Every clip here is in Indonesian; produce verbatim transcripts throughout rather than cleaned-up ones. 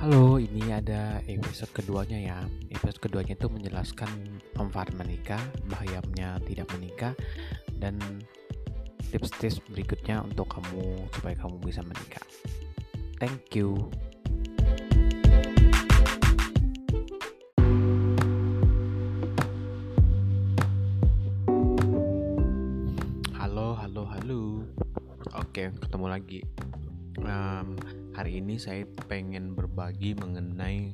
Halo, ini ada episode keduanya ya. Episode keduanya itu menjelaskan manfaat menikah, bahayanya tidak menikah, dan tips-tips berikutnya untuk kamu supaya kamu bisa menikah. Thank you. Halo, halo, halo. Oke, ketemu lagi. Um, hari ini saya pengen berbagi mengenai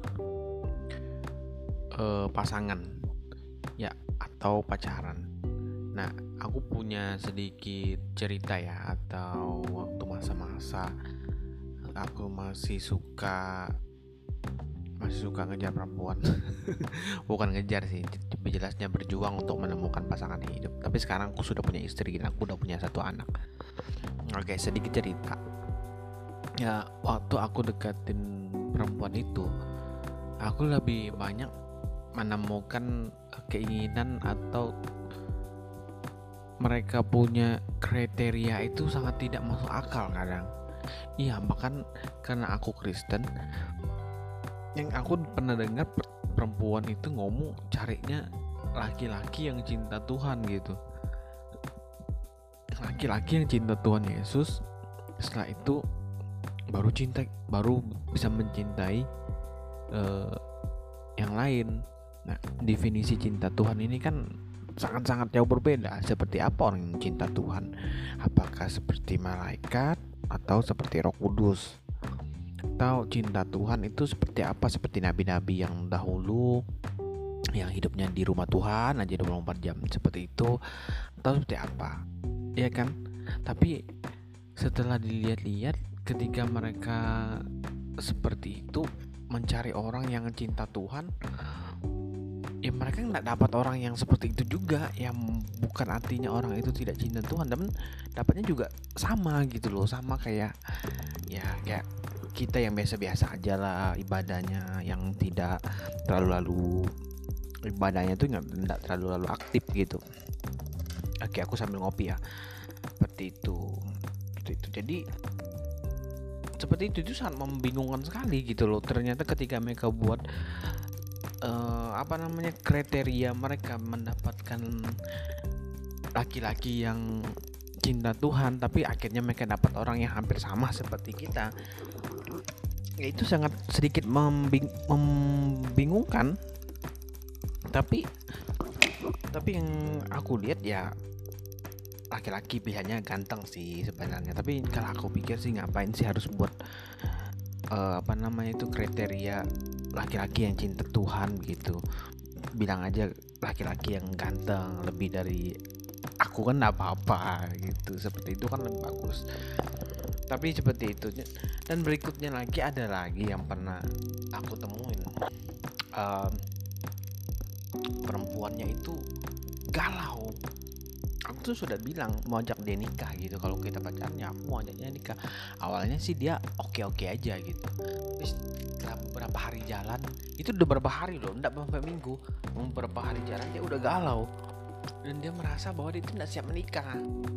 uh, pasangan ya atau pacaran. Nah, aku punya sedikit cerita ya, atau waktu masa-masa aku masih suka masih suka ngejar perempuan. Bukan ngejar sih, lebih jelasnya berjuang untuk menemukan pasangan hidup. Tapi sekarang aku sudah punya istri dan aku udah punya satu anak. Oke, sedikit cerita. Ya, waktu aku deketin perempuan itu, aku lebih banyak menemukan keinginan atau mereka punya kriteria itu sangat tidak masuk akal kadang. Iya, bahkan karena aku Kristen, yang aku pernah dengar perempuan itu ngomong carinya laki-laki yang cinta Tuhan gitu. Laki-laki yang cinta Tuhan Yesus, setelah itu baru cinta, baru bisa mencintai uh, yang lain. Nah, definisi cinta Tuhan ini kan sangat-sangat jauh berbeda. Seperti apa orang yang cinta Tuhan? Apakah seperti malaikat atau seperti Roh Kudus? Atau cinta Tuhan itu seperti apa? Seperti nabi-nabi yang dahulu yang hidupnya di rumah Tuhan aja dua puluh empat jam, seperti itu, atau seperti apa? Ya kan? Tapi setelah dilihat-lihat, ketika mereka seperti itu mencari orang yang cinta Tuhan, ya mereka nggak dapat orang yang seperti itu juga. Yang bukan artinya orang itu tidak cinta Tuhan, tapi dapatnya juga sama gitu loh, sama kayak ya kayak kita yang biasa-biasa aja lah ibadahnya, yang tidak terlalu-lalu ibadahnya tuh nggak terlalu-lalu aktif gitu. Oke, aku sambil ngopi ya. Seperti itu, seperti itu. Jadi seperti itu itu sangat membingungkan sekali gitu loh. Ternyata ketika mereka buat uh, apa namanya kriteria mereka mendapatkan laki-laki yang cinta Tuhan, tapi akhirnya mereka dapat orang yang hampir sama seperti kita, ya itu sangat sedikit membing- membingungkan. Tapi tapi yang aku lihat ya laki-laki pilihannya ganteng sih sebenarnya. Tapi kalau aku pikir sih ngapain sih harus buat uh, apa namanya itu kriteria laki-laki yang cinta Tuhan gitu. Bilang aja laki-laki yang ganteng lebih dari aku kan gak apa-apa gitu. Seperti itu kan lebih bagus. Tapi seperti itu. Dan berikutnya lagi ada lagi yang pernah aku temuin, uh, perempuannya itu galau. Aku tuh sudah bilang mau ajak dia nikah gitu. Kalau kita pacarnya, aku mau ajaknya nikah. Awalnya sih dia oke-oke aja gitu. Terus setelah beberapa hari jalan, itu udah beberapa hari loh, enggak beberapa minggu, beberapa hari jalan dia udah galau. Dan dia merasa bahwa dia itu tidak siap menikah.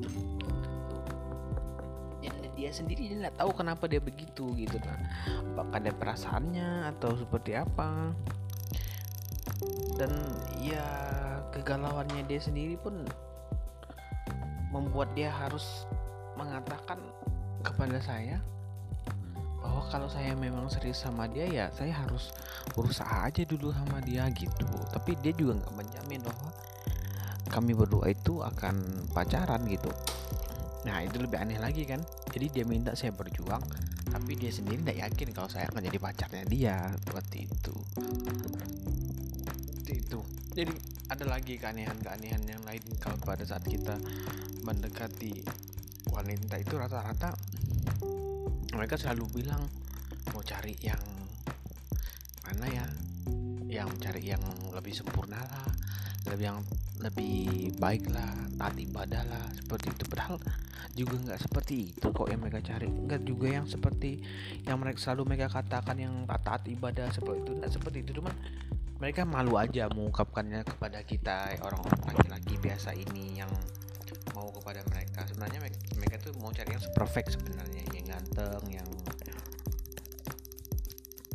Ya, dia sendiri dia nggak tahu kenapa dia begitu gitu. Nah, apakah ada perasaannya atau seperti apa? Dan ya kegalauannya dia sendiri pun membuat dia harus mengatakan kepada saya bahwa kalau saya memang serius sama dia, ya saya harus berusaha aja dulu sama dia gitu. Tapi dia juga nggak menjamin bahwa kami berdua itu akan pacaran gitu. Nah, itu lebih aneh lagi kan. Jadi dia minta saya berjuang, tapi dia sendiri nggak yakin kalau saya akan jadi pacarnya dia. Seperti itu. Seperti itu. Jadi ada lagi keanehan-keanehan yang lain kalau pada saat kita mendekati wanita itu, rata-rata mereka selalu bilang mau cari yang mana ya, yang cari yang lebih sempurna lah, lebih yang lebih baik lah, taat ibadah lah, seperti itu. Padahal juga nggak seperti itu kok yang mereka cari. Nggak juga yang seperti yang mereka selalu mereka katakan yang taat ibadah seperti itu. Nggak seperti itu, cuman mereka malu aja mengungkapkannya kepada kita, orang-orang laki-laki biasa ini yang mau kepada mereka. Sebenarnya mereka, mereka tuh mau cari yang perfect sebenarnya, yang ganteng, yang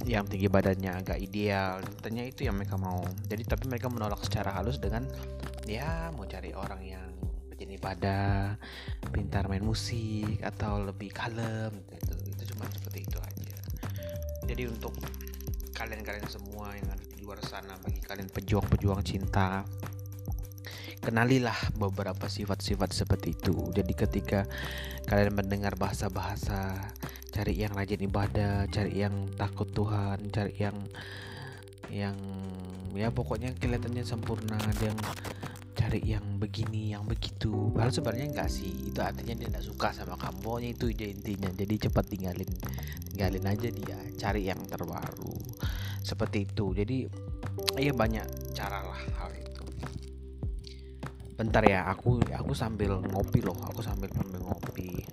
yang tinggi badannya agak ideal, tentunya itu yang mereka mau. Jadi tapi mereka menolak secara halus dengan ya mau cari orang yang rajin ibadah, pintar main musik, atau lebih kalem gitu. Itu cuma seperti itu aja. Jadi untuk kalian-kalian semua yang ada di luar sana, bagi kalian pejuang-pejuang cinta, kenalilah beberapa sifat-sifat seperti itu. Jadi ketika kalian mendengar bahasa-bahasa, cari yang rajin ibadah, cari yang takut Tuhan, cari yang yang ya pokoknya kelihatannya sempurna, ada yang cari yang begini, yang begitu. Padahal sebenarnya enggak sih. Itu artinya dia enggak suka sama kamu. Pokoknya itu ide intinya. Jadi cepat tinggalin, tinggalin aja dia. Cari yang terbaru. Seperti itu. Jadi ya banyak cara lah hal itu. Bentar ya, aku aku sambil ngopi loh. Aku sambil sambil ngopi.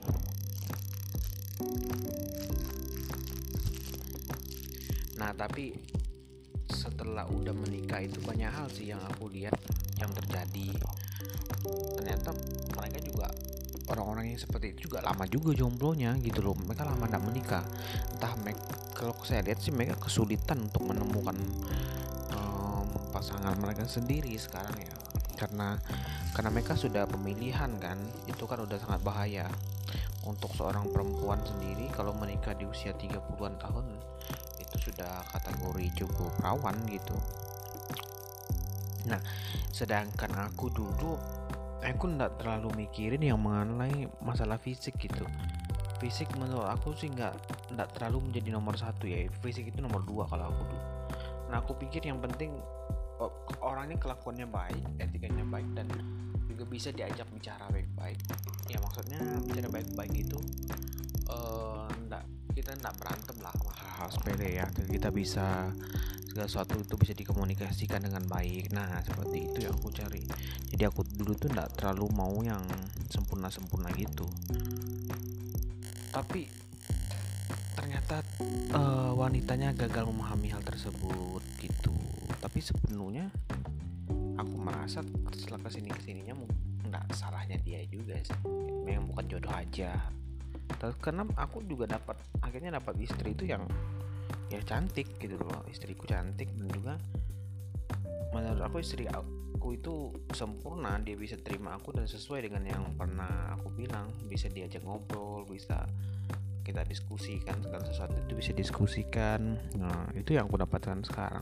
Nah tapi setelah udah menikah itu banyak hal sih yang aku lihat yang terjadi. Ternyata mereka juga orang-orang yang seperti itu juga lama juga jomblonya gitu loh. Mereka lama gak menikah. Entah mereka, kalau saya lihat sih mereka kesulitan untuk menemukan um, pasangan mereka sendiri sekarang ya. Karena karena mereka sudah pemilihan kan. Itu kan udah sangat bahaya. Untuk seorang perempuan sendiri kalau menikah di usia tiga puluhan tahun itu sudah kategori cukup rawan gitu. Nah, sedangkan aku dulu aku enggak terlalu mikirin yang mengenai masalah fisik gitu. Fisik menurut aku sih enggak enggak terlalu menjadi nomor satu ya. Fisik itu nomor dua kalau aku dulu. Nah, aku pikir yang penting oh, orangnya kelakuannya baik, etikanya baik, dan juga bisa diajak bicara baik-baik. Ya maksudnya bicara baik-baik itu uh, enggak, kita enggak berantem lah sama hal-hal sepele ya. Kita bisa segala sesuatu itu bisa dikomunikasikan dengan baik. Nah seperti itu yang aku cari. Jadi aku dulu tuh enggak terlalu mau yang sempurna-sempurna gitu. Tapi ternyata uh, wanitanya gagal memahami hal tersebut gitu. Tapi sepenuhnya aku merasa setelah kesini kesininya enggak salahnya dia juga sih. Memang bukan jodoh aja. Karena aku juga dapat akhirnya dapat istri itu yang ya cantik gitu loh. Istriku cantik dan juga menurut aku istri aku itu sempurna. Dia bisa terima aku dan sesuai dengan yang pernah aku bilang, bisa diajak ngobrol, bisa kita diskusikan segala sesuatu itu bisa diskusikan. Nah itu yang aku dapatkan sekarang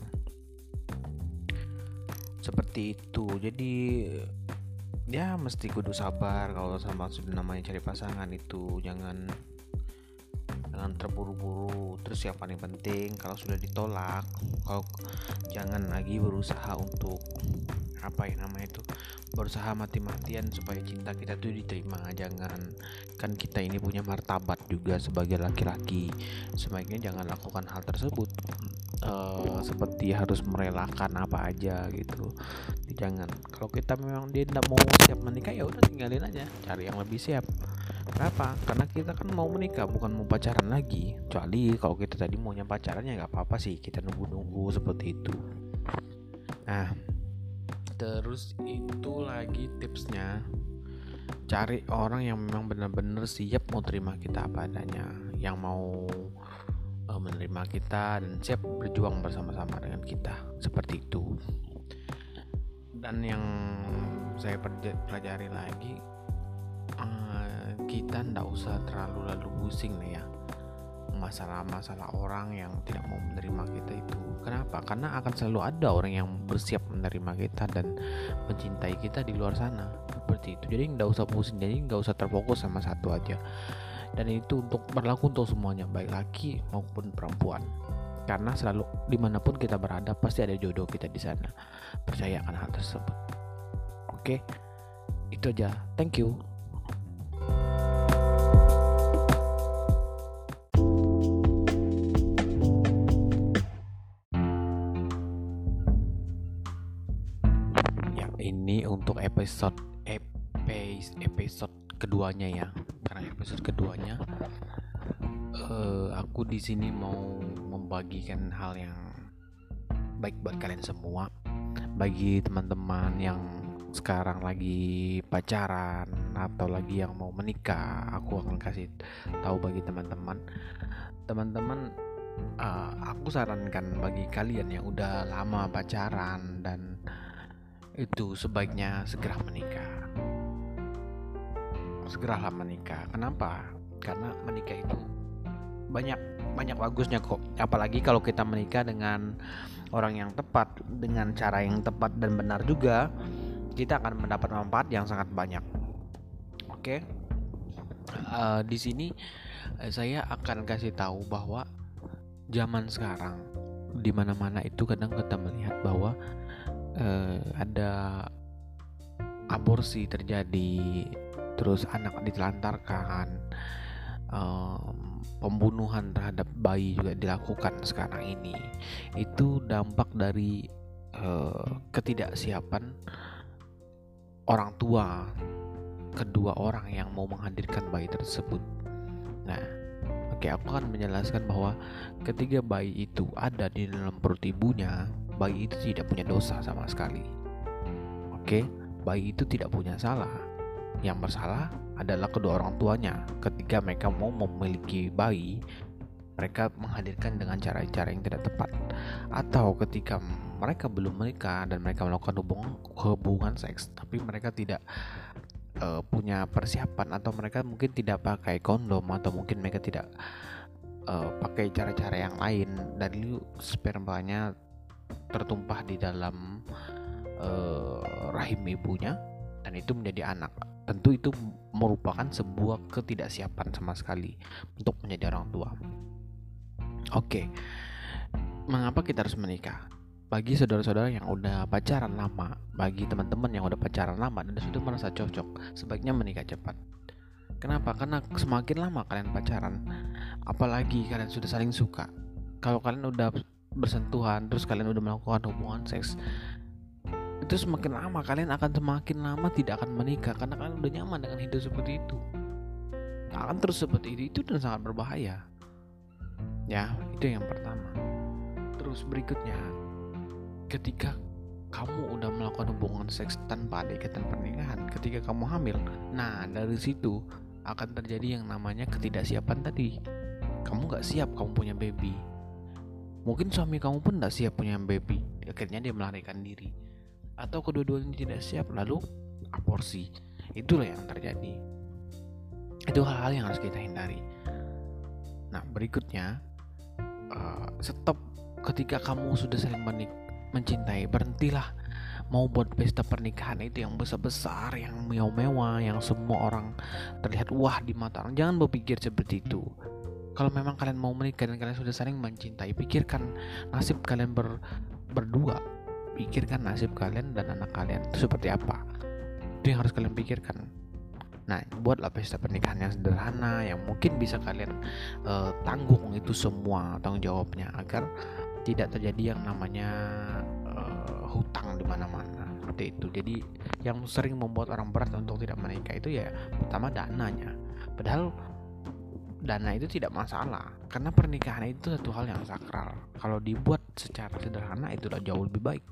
seperti itu. Jadi ya mesti kudu sabar kalau sama sudah namanya cari pasangan itu. Jangan jangan terburu-buru. Terus yang paling penting kalau sudah ditolak, kalau jangan lagi berusaha untuk apa ya namanya itu, berusaha mati-matian supaya cinta kita tuh diterima. Jangan, kan kita ini punya martabat juga sebagai laki-laki. Sebaiknya jangan lakukan hal tersebut. Uh, seperti harus merelakan apa aja gitu. Jangan, kalau kita memang dia tidak mau siap menikah ya udah tinggalin aja, cari yang lebih siap. Kenapa? Karena kita kan mau menikah bukan mau pacaran lagi. Kecuali kalau kita tadi maunya pacaran ya nggak apa-apa sih, kita nunggu-nunggu seperti itu. Nah terus itu lagi tipsnya, cari orang yang memang benar-benar siap mau terima kita apa adanya, yang mau uh, menerima kita dan siap berjuang bersama-sama dengan kita seperti itu. Dan yang saya pelajari lagi, uh, kita ndak usah terlalu lalu pusing nih ya masalah-masalah orang yang tidak mau menerima kita itu. Kenapa? Karena akan selalu ada orang yang bersiap menerima kita dan mencintai kita di luar sana seperti itu. Jadi nggak usah pusing, jadi nggak usah terfokus sama satu aja. Dan itu untuk berlaku untuk semuanya, baik laki maupun perempuan. Karena selalu dimanapun kita berada pasti ada jodoh kita di sana. Percaya akan hal tersebut. Oke, itu aja. Thank you. Ini untuk episode episode episode keduanya ya. Karena episode keduanya uh, aku di sini mau membagikan hal yang baik buat kalian semua. Bagi teman-teman yang sekarang lagi pacaran atau lagi yang mau menikah, aku akan kasih tahu bagi teman-teman. Teman-teman uh, aku sarankan bagi kalian yang udah lama pacaran dan itu sebaiknya segera menikah. Segeralah menikah. Kenapa? Karena menikah itu banyak banyak bagusnya kok. Apalagi kalau kita menikah dengan orang yang tepat, dengan cara yang tepat dan benar juga, kita akan mendapat manfaat yang sangat banyak. Oke. Uh, di sini uh, saya akan kasih tahu bahwa zaman sekarang di mana-mana itu kadang kita melihat bahwa uh, ada aborsi terjadi, terus anak ditelantarkan, um, pembunuhan terhadap bayi juga dilakukan sekarang ini. Itu dampak dari uh, ketidaksiapan orang tua kedua orang yang mau menghadirkan bayi tersebut. Nah, oke, aku akan menjelaskan bahwa ketika bayi itu ada di dalam perut ibunya, bayi itu tidak punya dosa sama sekali. Oke, bayi itu tidak punya salah. Yang bersalah adalah kedua orang tuanya. Ketika mereka mau memiliki bayi, mereka menghadirkan dengan cara-cara yang tidak tepat. Atau ketika mereka belum menikah dan mereka melakukan hubungan, hubungan seks, tapi mereka tidak uh, punya persiapan, atau mereka mungkin tidak pakai kondom, atau mungkin mereka tidak uh, pakai cara-cara yang lain, dan itu spermanya tertumpah di dalam uh, rahim ibunya, dan itu menjadi anak. Tentu itu merupakan sebuah ketidaksiapan sama sekali untuk menjadi orang tua. Oke, mengapa kita harus menikah? Bagi saudara-saudara yang udah pacaran lama, bagi teman-teman yang udah pacaran lama dan sudah merasa cocok, sebaiknya menikah cepat. Kenapa? Karena semakin lama kalian pacaran, apalagi kalian sudah saling suka, kalau kalian udah bersentuhan, terus kalian udah melakukan hubungan seks, itu semakin lama kalian akan semakin lama tidak akan menikah, karena kalian udah nyaman dengan hidup seperti itu. Akan terus seperti itu, itu dan sangat berbahaya. Ya, itu yang pertama. Terus berikutnya, ketika kamu udah melakukan hubungan seks tanpa ada ikatan pernikahan, ketika kamu hamil, nah dari situ akan terjadi yang namanya ketidaksiapan tadi. Kamu gak siap kamu punya baby. Mungkin suami kamu pun gak siap punya baby, akhirnya dia melarikan diri. Atau kedua-duanya tidak siap, lalu aborsi. Itulah yang terjadi. Itu hal-hal yang harus kita hindari. Nah, berikutnya, uh, stop. Ketika kamu sudah saling menik- mencintai, berhentilah mau buat pesta pernikahan itu yang besar-besar, yang mewah-mewah, yang semua orang terlihat wah di mata orang. Jangan berpikir seperti itu. Kalau memang kalian mau menikah dan kalian sudah saling mencintai, pikirkan nasib kalian ber- berdua. Pikirkan nasib kalian dan anak kalian itu seperti apa. Itu yang harus kalian pikirkan. Nah, buatlah pesta pernikahan yang sederhana, yang mungkin bisa kalian uh, tanggung itu semua tanggung jawabnya, agar tidak terjadi yang namanya uh, hutang di mana-mana seperti itu. Jadi yang sering membuat orang berat untuk tidak menikah itu ya pertama dananya. Padahal dana itu tidak masalah, karena pernikahan itu satu hal yang sakral. Kalau dibuat secara sederhana itu udah jauh lebih baik.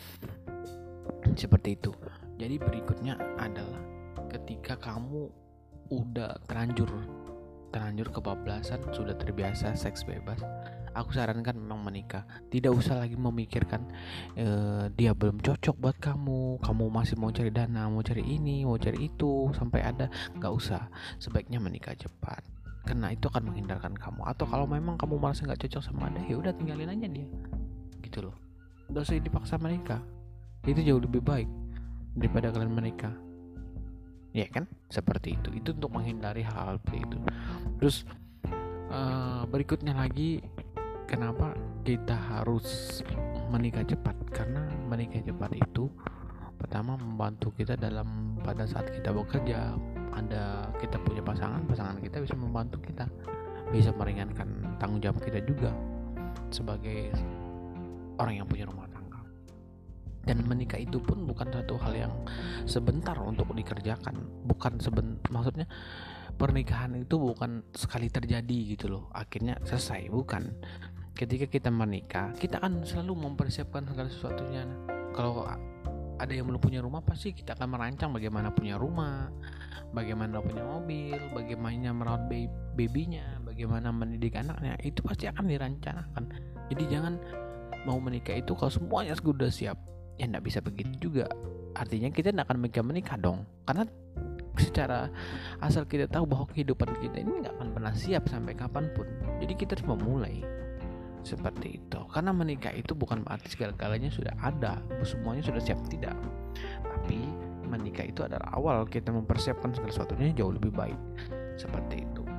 Seperti itu. Jadi berikutnya adalah ketika kamu udah terlanjur terlanjur kebablasan, sudah terbiasa seks bebas, aku sarankan memang menikah. Tidak usah lagi memikirkan eh, dia belum cocok buat kamu, kamu masih mau cari dana, mau cari ini, mau cari itu sampai ada. Gak usah. Sebaiknya menikah cepat, karena itu akan menghindarkan kamu. Atau kalau memang kamu merasa nggak cocok sama dia, ya udah tinggalin aja dia, gitu loh. Nggak usah dipaksa menikah. Itu jauh lebih baik daripada kalian menikah, ya kan? Seperti itu. Itu untuk menghindari hal-hal seperti itu. Terus uh, berikutnya lagi, kenapa kita harus menikah cepat? Karena menikah cepat itu pertama membantu kita dalam pada saat kita bekerja. Ada kita punya pasangan, pasangan kita bisa membantu kita, bisa meringankan tanggung jawab kita juga sebagai orang yang punya rumah tangga. Dan menikah itu pun bukan satu hal yang sebentar untuk dikerjakan, bukan seben, maksudnya pernikahan itu bukan sekali terjadi gitu loh, akhirnya selesai, bukan. Ketika kita menikah, kita akan selalu mempersiapkan segala sesuatunya. Kalau ada yang belum punya rumah, pasti kita akan merancang bagaimana punya rumah, bagaimana punya mobil, bagaimana merawat baby-nya, bagaimana mendidik anaknya, itu pasti akan direncanakan. Jadi jangan mau menikah itu kalau semuanya sudah siap, ya enggak bisa begitu juga. Artinya kita tidak akan menikah menikah dong, karena secara asal kita tahu bahwa kehidupan kita ini nggak akan pernah siap sampai kapanpun. Jadi kita harus memulai seperti itu. Karena menikah itu bukan berarti segala-galanya sudah ada, semuanya sudah siap, tidak. Tapi menikah itu adalah awal kita mempersiapkan segala sesuatunya jauh lebih baik. Seperti itu.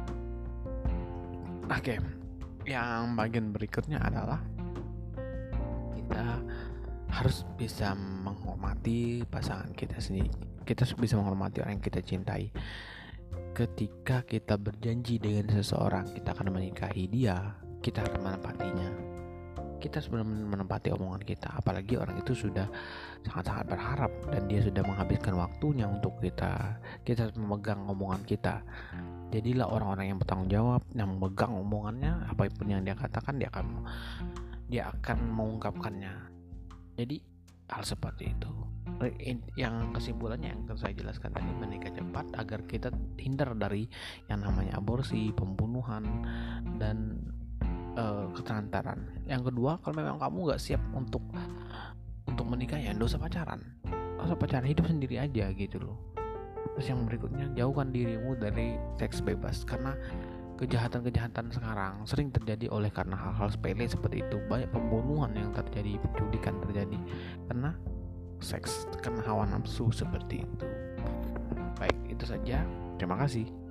Oke, yang bagian berikutnya adalah kita harus bisa menghormati pasangan kita sendiri. Kita harus bisa menghormati orang yang kita cintai. Ketika kita berjanji dengan seseorang kita akan menikahi dia, kita harus menepatinya. Kita harus benar-benar menepati omongan kita. Apalagi orang itu sudah sangat-sangat berharap dan dia sudah menghabiskan waktunya untuk kita. Kita harus memegang omongan kita. Jadilah orang-orang yang bertanggung jawab, yang memegang omongannya. Apapun yang dia katakan, dia akan dia akan mengungkapkannya. Jadi hal seperti itu. Yang kesimpulannya yang saya jelaskan tadi, menikah cepat agar kita hindar dari yang namanya aborsi, pembunuhan, dan uh, keterantaran. Yang kedua, kalau memang kamu nggak siap untuk untuk menikah, ya nggak usah pacaran, nggak usah pacaran, hidup sendiri aja gitu loh. Terus yang berikutnya, jauhkan dirimu dari seks bebas, karena kejahatan-kejahatan sekarang sering terjadi oleh karena hal-hal sepele seperti itu. Banyak pembunuhan yang terjadi, penculikan terjadi karena seks, karena hawa nafsu seperti itu. Baik, itu saja. Terima kasih.